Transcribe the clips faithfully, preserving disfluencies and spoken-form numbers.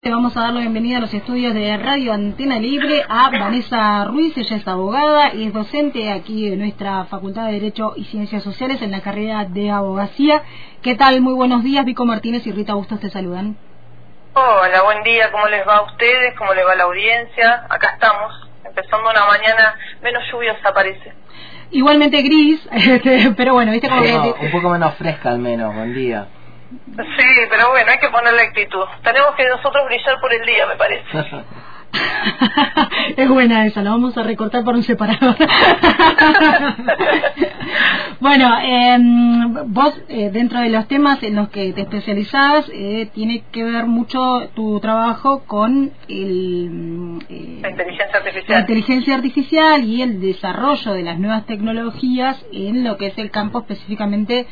Vamos a dar la bienvenida a los estudios de Radio Antena Libre a Vanessa Ruiz. Ella es abogada y es docente aquí en nuestra Facultad de Derecho y Ciencias Sociales en la carrera de Abogacía. ¿Qué tal? Muy buenos días. Vico Martínez y Rita Bustos te saludan. Hola, buen día. ¿Cómo les va a ustedes? ¿Cómo les va a la audiencia? Acá estamos, empezando una mañana menos lluviosa, parece. Igualmente gris, pero bueno, viste como que... No, un poco menos fresca al menos. Buen día. Sí, pero bueno, hay que ponerle actitud. Tenemos que nosotros brillar por el día, me parece. Es buena esa, la vamos a recortar por un separador. Bueno, eh, vos eh, dentro de los temas en los que te especializás, eh, tiene que ver mucho tu trabajo con el, eh, la inteligencia artificial. la inteligencia artificial y el desarrollo de las nuevas tecnologías en lo que es el campo específicamente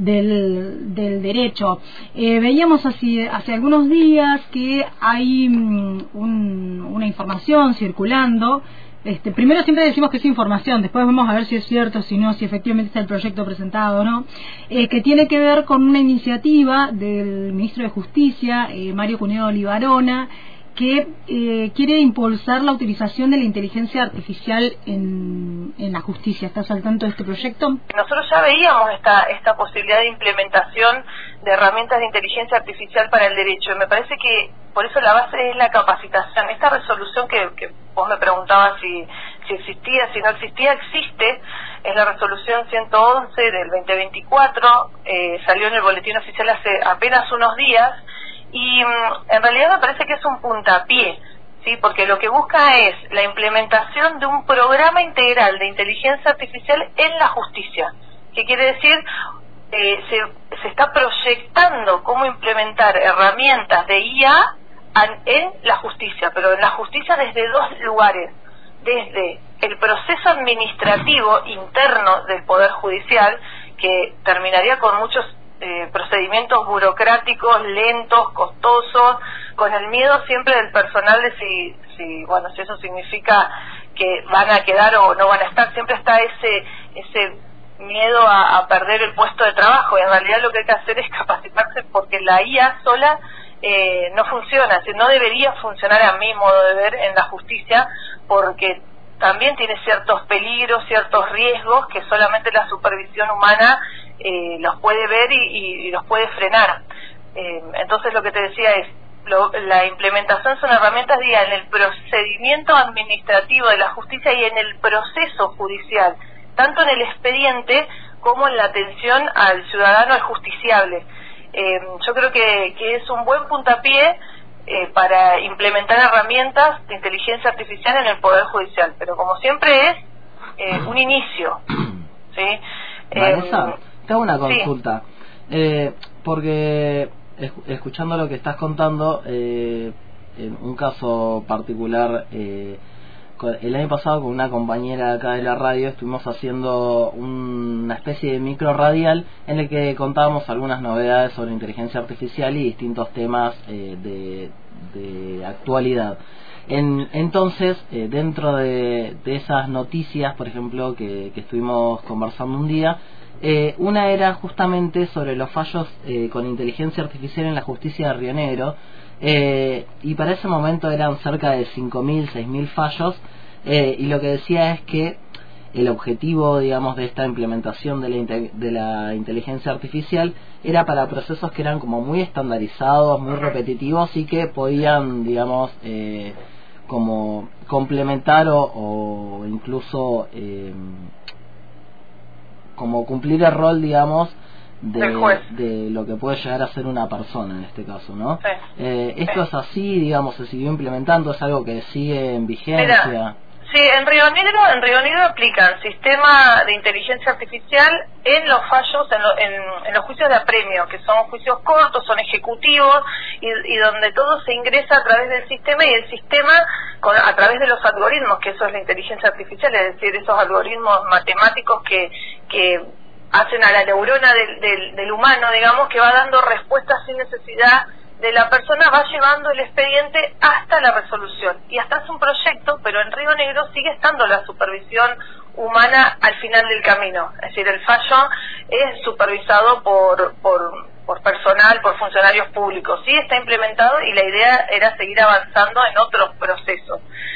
del, del derecho. Eh, veíamos hace, hace algunos días que hay um, un una información circulando. Este, primero siempre decimos que es información, después vamos a ver si es cierto, si no, si efectivamente está el proyecto presentado o no, eh, que tiene que ver con una iniciativa del ministro de Justicia, eh, Mario Cuneo Libarona, que eh, quiere impulsar la utilización de la inteligencia artificial en, en la justicia. ¿Estás al tanto de este proyecto? Nosotros ya veíamos esta, esta posibilidad de implementación de herramientas de inteligencia artificial para el derecho. Y me parece que por eso la base es la capacitación. Esta resolución que, que vos me preguntabas si, si existía, si no existía, existe. Es la resolución ciento once del veinte veinticuatro, eh, salió en el boletín oficial hace apenas unos días. Y en realidad me parece que es un puntapié, ¿sí? Porque lo que busca es la implementación de un programa integral de inteligencia artificial en la justicia. ¿Qué quiere decir? Eh, se, se está proyectando cómo implementar herramientas de I A en la justicia, pero en la justicia desde dos lugares. Desde el proceso administrativo interno del Poder Judicial, que terminaría con muchos Eh, procedimientos burocráticos, lentos, costosos, con el miedo siempre del personal de si, si, bueno, si eso significa que van a quedar o no van a estar. Siempre está ese ese miedo a, a perder el puesto de trabajo, y en realidad lo que hay que hacer es capacitarse, porque la I A sola eh, no funciona, es decir, no debería funcionar a mi modo de ver en la justicia, porque también tiene ciertos peligros, ciertos riesgos que solamente la supervisión humana eh, los puede ver y, y, y los puede frenar. Eh, entonces lo que te decía es, lo, la implementación son herramientas diga, en el procedimiento administrativo de la justicia y en el proceso judicial, tanto en el expediente como en la atención al ciudadano, al justiciable. Eh, yo creo que, que es un buen puntapié Eh, para implementar herramientas de inteligencia artificial en el Poder Judicial, pero como siempre es eh, un inicio, ¿sí? Vanessa, eh, te hago una consulta, sí. eh, porque escuchando lo que estás contando, eh, en un caso particular, eh, el año pasado con una compañera acá de la radio estuvimos haciendo un, una especie de micro radial en el que contábamos algunas novedades sobre inteligencia artificial y distintos temas eh, de, de actualidad. En, entonces, eh, dentro de, de esas noticias, por ejemplo, que, que estuvimos conversando un día, eh, una era justamente sobre los fallos eh, con inteligencia artificial en la justicia de Río Negro. Eh, y para ese momento eran cerca de cinco mil, seis mil fallos, eh, y lo que decía es que el objetivo, digamos, de esta implementación de la, de la inteligencia artificial era para procesos que eran como muy estandarizados, muy repetitivos y que podían, digamos, eh, como complementar o, o incluso eh, como cumplir el rol, digamos, De, de lo que puede llegar a ser una persona en este caso, ¿no? Sí. Eh, ¿Esto sí. es así, digamos, se siguió implementando, es algo que sigue en vigencia? Mira, sí, en Río Negro, en Río Negro aplican sistema de inteligencia artificial en los fallos, en, lo, en, en los juicios de apremio, que son juicios cortos, son ejecutivos, y, y donde todo se ingresa a través del sistema, y el sistema con, a través de los algoritmos, que eso es la inteligencia artificial, es decir, esos algoritmos matemáticos que... que hacen a la neurona del, del, del humano, digamos, que va dando respuestas sin necesidad de la persona, va llevando el expediente hasta la resolución. Y hasta es un proyecto, pero en Río Negro sigue estando la supervisión humana al final del camino. Es decir, el fallo es supervisado por, por por personal, por funcionarios públicos. Sí está implementado y la idea era seguir avanzando en otros procesos.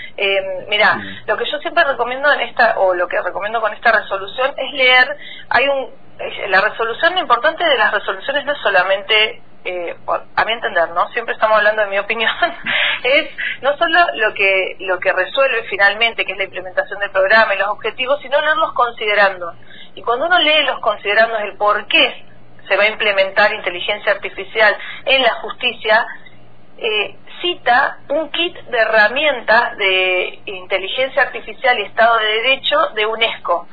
Eh, mira, lo que yo siempre recomiendo en esta, o lo que recomiendo con esta resolución es leer, hay un, la resolución, lo importante de las resoluciones no es solamente, eh, a mi entender, ¿no? Siempre estamos hablando de mi opinión, es no solo lo que, lo que resuelve finalmente, que es la implementación del programa y los objetivos, sino leerlos considerando. Y cuando uno lee los considerandos del por qué se va a implementar inteligencia artificial en la justicia, eh, cita un kit de herramientas de inteligencia artificial y Estado de Derecho de UNESCO.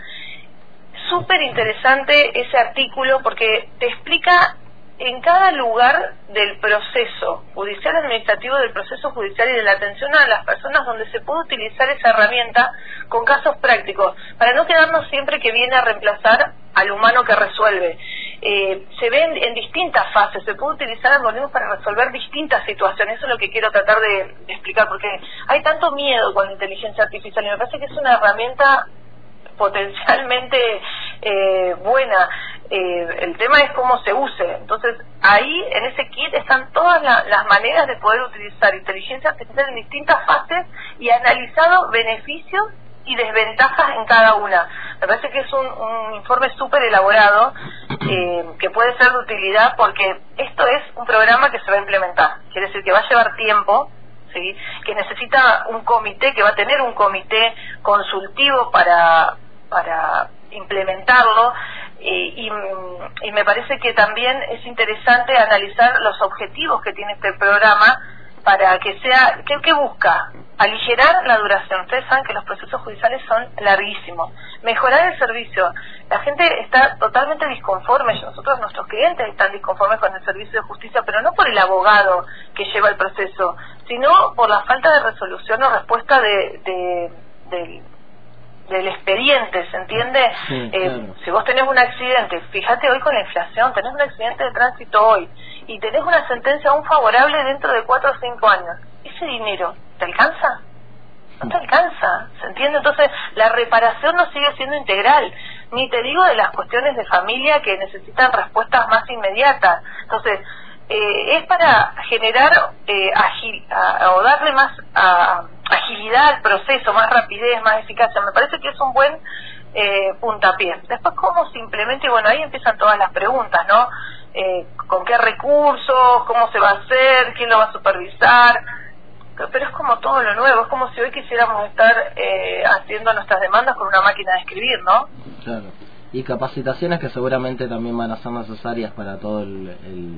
Súper interesante ese artículo porque te explica en cada lugar del proceso judicial, administrativo, del proceso judicial y de la atención a las personas donde se puede utilizar esa herramienta con casos prácticos, para no quedarnos siempre que viene a reemplazar al humano que resuelve. Eh, se ve en, en distintas fases, se puede utilizar algoritmos para resolver distintas situaciones. Eso es lo que quiero tratar de, de explicar, porque hay tanto miedo con la inteligencia artificial y me parece que es una herramienta potencialmente eh, buena. Eh, el tema es cómo se use. Entonces ahí en ese kit están todas la, las maneras de poder utilizar inteligencia artificial en distintas fases y analizado beneficios y desventajas en cada una. Me parece que es un, un informe súper elaborado eh, que puede ser de utilidad porque esto es un programa que se va a implementar, quiere decir que va a llevar tiempo, ¿sí? Que necesita un comité, que va a tener un comité consultivo para, para implementarlo. Y, y, y me parece que también es interesante analizar los objetivos que tiene este programa para que sea, ¿qué, qué busca? Aligerar la duración. Ustedes saben que los procesos judiciales son larguísimos. Mejorar el servicio. La gente está totalmente disconforme, nosotros, nuestros clientes están disconformes con el servicio de justicia, pero no por el abogado que lleva el proceso, sino por la falta de resolución o respuesta de, de, de del expediente, ¿se entiende? Sí, eh, claro. Si vos tenés un accidente, fíjate hoy con la inflación, tenés un accidente de tránsito hoy y tenés una sentencia aún favorable dentro de cuatro o cinco años, ¿ese dinero te alcanza? No te alcanza, ¿se entiende? Entonces la reparación no sigue siendo integral, ni te digo de las cuestiones de familia que necesitan respuestas más inmediatas. Entonces eh, es para generar eh, agil, a, o darle más a, agilidad al proceso, más rapidez, más eficacia. Me parece que es un buen eh, puntapié. Después cómo se implementa, y bueno, ahí empiezan todas las preguntas, ¿no? Eh, ¿con qué recursos? ¿Cómo se va a hacer? ¿Quién lo va a supervisar? Pero es como todo lo nuevo, es como si hoy quisiéramos estar eh, haciendo nuestras demandas con una máquina de escribir, ¿no? Claro. Y capacitaciones que seguramente también van a ser necesarias para todo el,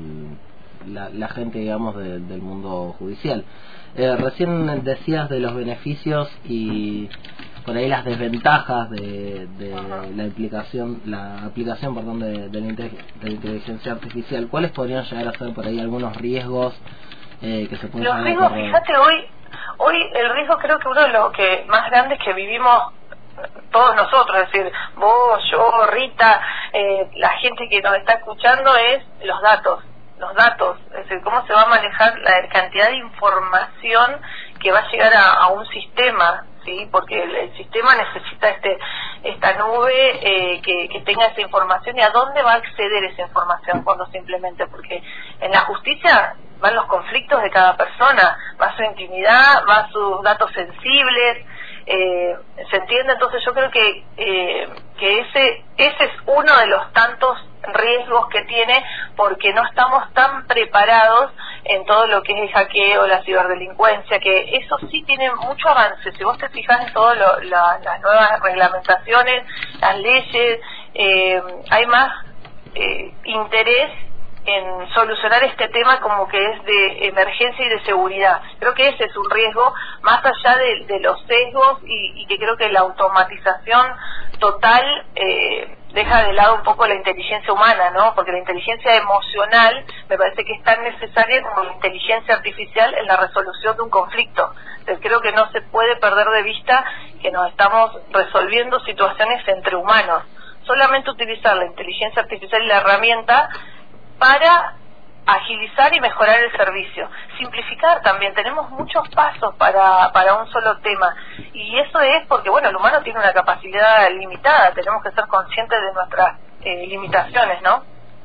el, la, la gente, digamos, de, del mundo judicial. Eh, recién decías de los beneficios y por ahí las desventajas de, de la aplicación, la aplicación, perdón, de, de, la de la inteligencia artificial. ¿Cuáles podrían llegar a ser por ahí algunos riesgos eh, que se pueden Los riesgos, fíjate, hoy, hoy el riesgo creo que uno de los que más grandes que vivimos todos nosotros, es decir, vos, yo, Rita, eh, la gente que nos está escuchando, es los datos. Los datos, es decir, cómo se va a manejar la cantidad de información que va a llegar a, a un sistema, ¿sí? Porque el, el sistema necesita este esta nube eh, que, que tenga esa información y a dónde va a acceder esa información cuando se implemente, porque en la justicia van los conflictos de cada persona, va su intimidad, va sus datos sensibles, eh, ¿se entiende? Entonces yo creo que eh, que ese ese es uno de los tantos riesgos que tiene, porque no estamos tan preparados en todo lo que es el hackeo, la ciberdelincuencia, que eso sí tiene mucho avance. Si vos te fijas en todas la, las nuevas reglamentaciones, las leyes, eh, hay más eh, interés en solucionar este tema como que es de emergencia y de seguridad. Creo que ese es un riesgo, más allá de, de los sesgos, y, y que creo que la automatización total eh, deja de lado un poco la inteligencia humana, ¿no? Porque la inteligencia emocional me parece que es tan necesaria como la inteligencia artificial en la resolución de un conflicto. Entonces creo que no se puede perder de vista que nos estamos resolviendo situaciones entre humanos. Solamente utilizar la inteligencia artificial y la herramienta para agilizar y mejorar el servicio. Simplificar también, tenemos muchos pasos para, para un solo tema, y eso es porque, bueno, el humano tiene una capacidad limitada, tenemos que ser conscientes de nuestras eh, limitaciones, ¿no?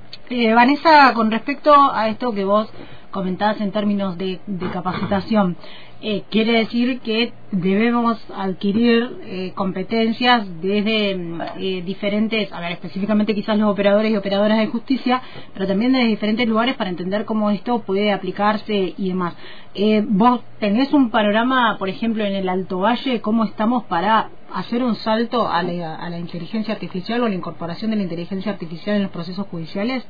Eh, Vanessa, con respecto a esto que vos comentabas en términos de, de capacitación, eh, quiere decir que debemos adquirir eh, competencias desde eh, diferentes, a ver, específicamente quizás los operadores y operadoras de justicia, pero también desde diferentes lugares para entender cómo esto puede aplicarse y demás. Eh, ¿Vos tenés un panorama, por ejemplo, en el Alto Valle, cómo estamos para hacer un salto a la, a la inteligencia artificial o a la incorporación de la inteligencia artificial en los procesos judiciales?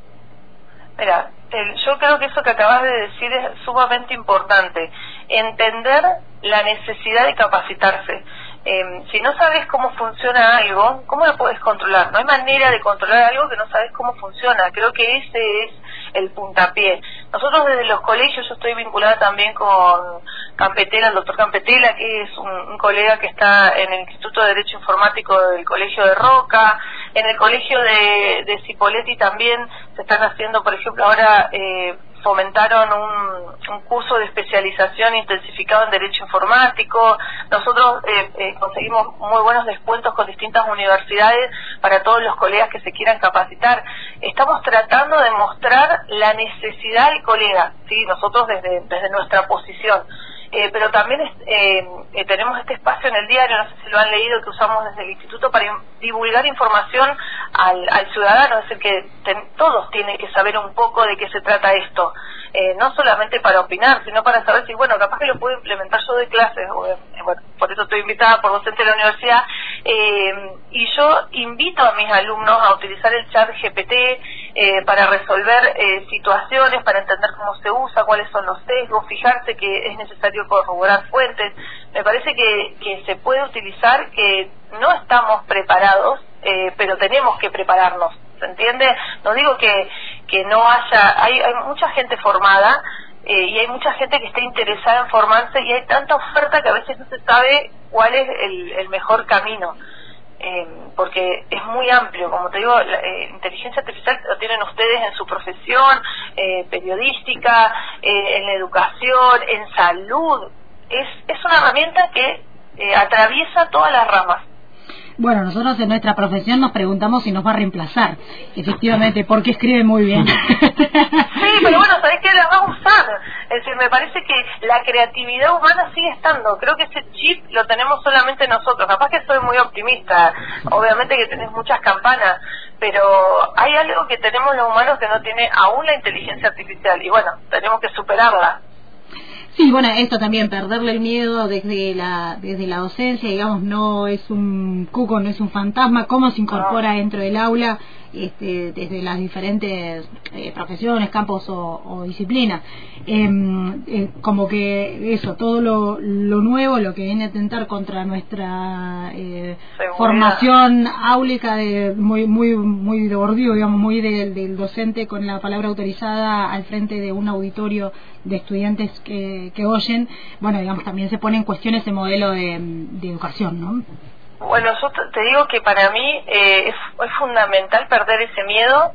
Mira, el, yo creo que eso que acabas de decir es sumamente importante, entender la necesidad de capacitarse. Eh, si no sabes cómo funciona algo, ¿cómo lo puedes controlar? No hay manera de controlar algo que no sabes cómo funciona. Creo que ese es el puntapié. Nosotros desde los colegios, yo estoy vinculada también con Campetela, el doctor Campetela, que es un, un colega que está en el Instituto de Derecho Informático del Colegio de Roca, en el Colegio de, de Cipolletti también se están haciendo, por ejemplo, ahora eh, fomentaron un, un curso de especialización intensificado en Derecho Informático. Nosotros eh, eh, conseguimos muy buenos descuentos con distintas universidades para todos los colegas que se quieran capacitar. Estamos tratando de mostrar la necesidad del colega, ¿sí? Nosotros desde, desde nuestra posición. Eh, pero también es, eh, eh, tenemos este espacio en el diario, no sé si lo han leído, que usamos desde el instituto para in, divulgar información al, al ciudadano, es decir, que ten, todos tienen que saber un poco de qué se trata esto, eh, no solamente para opinar, sino para saber si, bueno, capaz que lo puedo implementar. Yo doy clases, o, eh, bueno, por eso estoy invitada por docente de la universidad, eh, y yo invito a mis alumnos a utilizar el chat G P T eh, para resolver eh, situaciones, para entender cómo se usa, cuáles son los sesgos, fijarse que es necesario corroborar fuentes. Me parece que, que se puede utilizar, que no estamos preparados, eh, pero tenemos que prepararnos, ¿se entiende? No digo que, que no haya, hay, hay mucha gente formada, eh, y hay mucha gente que está interesada en formarse, y hay tanta oferta que a veces no se sabe cuál es el, el mejor camino. Eh, porque es muy amplio, como te digo, la eh, inteligencia artificial lo tienen ustedes en su profesión, eh, periodística, eh, en la educación, en salud. Es, es una herramienta que eh, atraviesa todas las ramas. Bueno, nosotros en nuestra profesión nos preguntamos si nos va a reemplazar, efectivamente, porque escribe muy bien. Sí, pero bueno, ¿sabés qué? La va a usar. Es decir, me parece que la creatividad humana sigue estando. Creo que ese chip lo tenemos solamente nosotros. Capaz que soy muy optimista, obviamente que tenés muchas campanas, pero hay algo que tenemos los humanos que no tiene aún la inteligencia artificial, y bueno, tenemos que superarla. Sí, bueno, esto también, perderle el miedo desde la desde la docencia, digamos, no es un cuco, no es un fantasma, cómo se incorpora dentro del aula, este, desde las diferentes eh, profesiones, campos o, o disciplinas. Eh, eh, como que eso, todo lo, lo nuevo, lo que viene a atentar contra nuestra eh, formación áulica, de, muy muy muy de bordío, digamos, muy de, del docente con la palabra autorizada al frente de un auditorio de estudiantes que, que oyen, bueno, digamos, también se pone en cuestión ese modelo de, de educación, ¿no? Bueno, yo te digo que para mí eh, es, es fundamental perder ese miedo,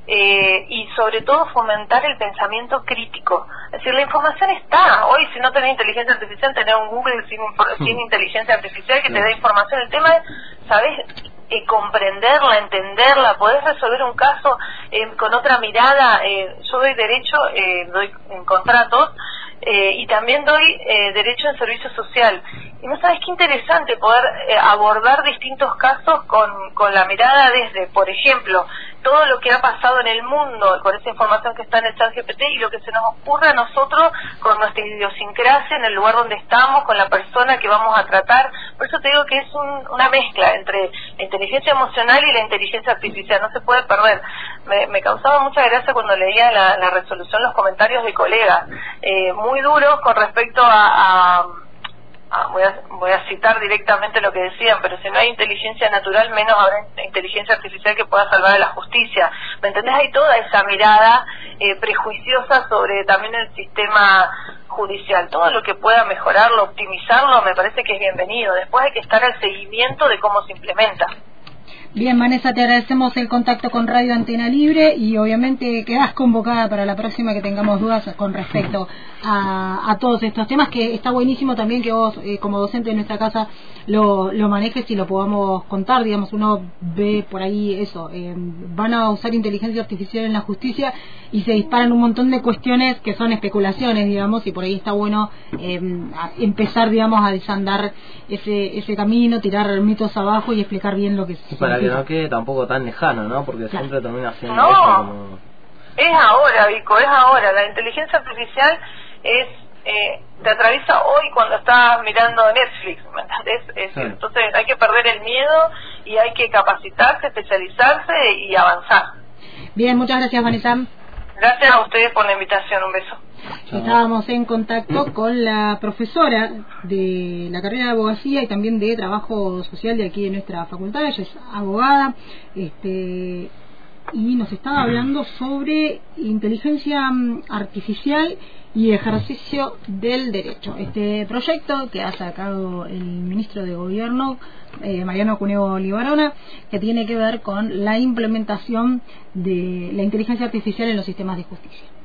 eh, y sobre todo fomentar el pensamiento crítico. Es decir, la información está. Hoy, si no tenés inteligencia artificial, tenés un Google sin, sin inteligencia artificial que te da información. El tema es, ¿sabes?, eh, comprenderla, entenderla, podés resolver un caso eh, con otra mirada. Eh, yo doy derecho, eh, doy en contratos, eh, y también doy eh, derecho en servicio social. Y no sabes qué interesante poder eh, abordar distintos casos con, con la mirada desde, por ejemplo, todo lo que ha pasado en el mundo con esa información que está en el chat G P T, y lo que se nos ocurre a nosotros con nuestra idiosincrasia en el lugar donde estamos, con la persona que vamos a tratar. Por eso te digo que es un, una mezcla entre la inteligencia emocional y la inteligencia artificial, no se puede perder. Me, me causaba mucha gracia cuando leía la, la resolución, los comentarios de colegas, eh, muy duros con respecto a... a Ah, voy, a, voy a citar directamente lo que decían, pero si no hay inteligencia natural, menos habrá inteligencia artificial que pueda salvar a la justicia. ¿Me entendés? Hay toda esa mirada eh, prejuiciosa sobre también el sistema judicial. Todo lo que pueda mejorarlo, optimizarlo, me parece que es bienvenido. Después hay que estar al seguimiento de cómo se implementa. Bien, Vanessa, te agradecemos el contacto con Radio Antena Libre y obviamente quedás convocada para la próxima que tengamos dudas con respecto a, a todos estos temas, que está buenísimo también que vos, eh, como docente de nuestra casa, lo, lo manejes y lo podamos contar. Digamos, uno ve por ahí eso, eh, van a usar inteligencia artificial en la justicia y se disparan un montón de cuestiones que son especulaciones, digamos, y por ahí está bueno eh, empezar, digamos, a desandar ese, ese camino, tirar mitos abajo y explicar bien lo que es. Para que no quede tampoco tan lejano, ¿no? Porque claro, siempre termina siendo no, eso como... es ahora, Vico, es ahora. La inteligencia artificial es eh, te atraviesa hoy cuando estás mirando Netflix, ¿me entendés? Es, sí. Entonces hay que perder el miedo y hay que capacitarse, especializarse y avanzar. Bien, muchas gracias, Vanessa. Gracias a ustedes por la invitación, un beso. Estábamos en contacto con la profesora de la carrera de abogacía y también de trabajo social de aquí de nuestra facultad. Ella es abogada, este, y nos estaba hablando sobre inteligencia artificial y ejercicio del derecho. Este proyecto que ha sacado el ministro de Gobierno, eh, Mariano Cunego Libarona, que tiene que ver con la implementación de la inteligencia artificial en los sistemas de justicia.